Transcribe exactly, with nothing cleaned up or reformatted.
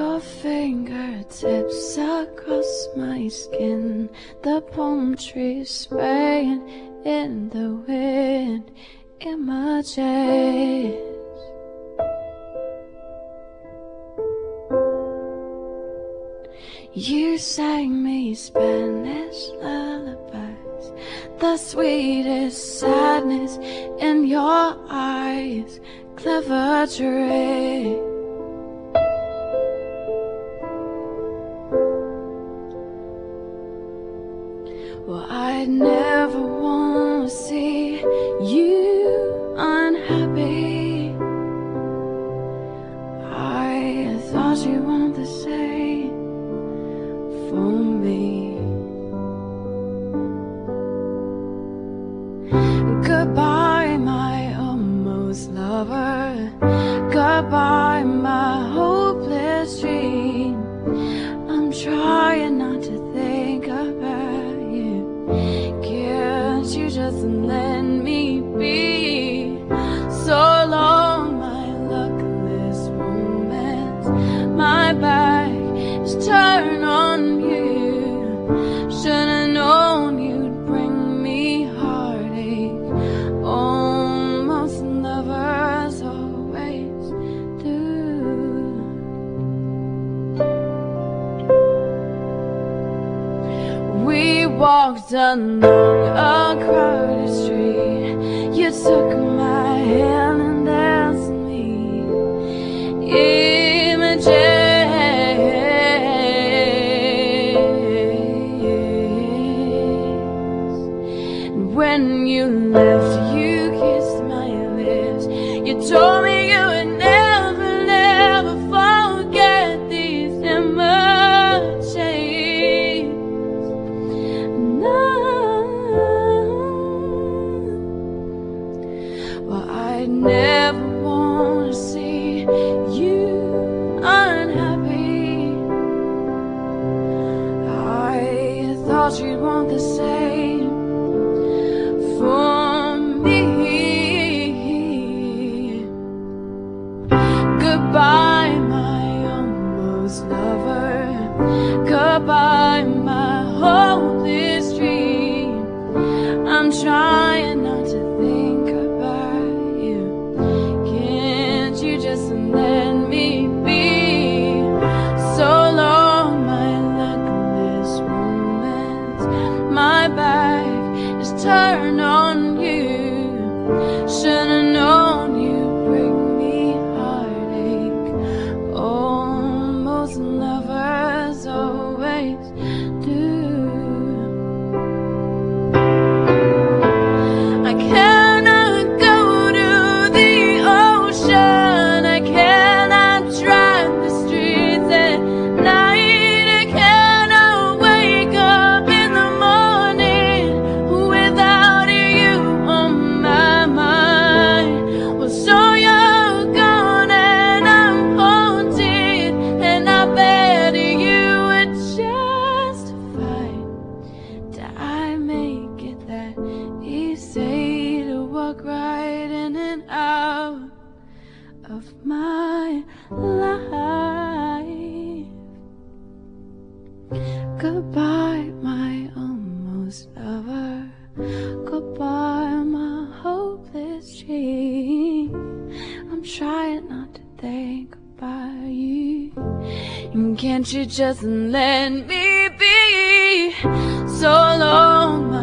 Your fingertips across my skin, the palm trees swaying in the wind, images. You sang me Spanish lullabies, the sweetest sadness in your eyes, clever trick. Well, I'd never want to see you unhappy. I thought you want the same for me. Goodbye, my almost lover. Goodbye, my hopeless dream. I'm trying not to think about you. Can't you just let me be? So long, my luckless romance. My back is turned on you. Should've known you'd bring me heartache. Almost lovers always do. We walked along a crowded street. You took my hand and asked me images. And when you left, you kissed my lips. You told me you would never, never forget these images. Well, I'd never want to see you unhappy. I thought you'd want the same for me. Goodbye, my almost lover. Goodbye, my hopeless dream. I'm trying not to think about you. Can't you just let me be? So long, my luckless romance. My back is turned on you. Should've known you'd bring me heartache. Almost lovers always do. I cannot go to the ocean. I cannot drive the streets at night. I cannot wake up in the morning without you on my mind. Well, so you're gone and I'm haunted, and I bet you would justify. Did I make it that easy to walk right in and out of my life? Goodbye, my almost lover. Goodbye, my hopeless dream. I'm trying not to think about you. And can't you just let me be? So long,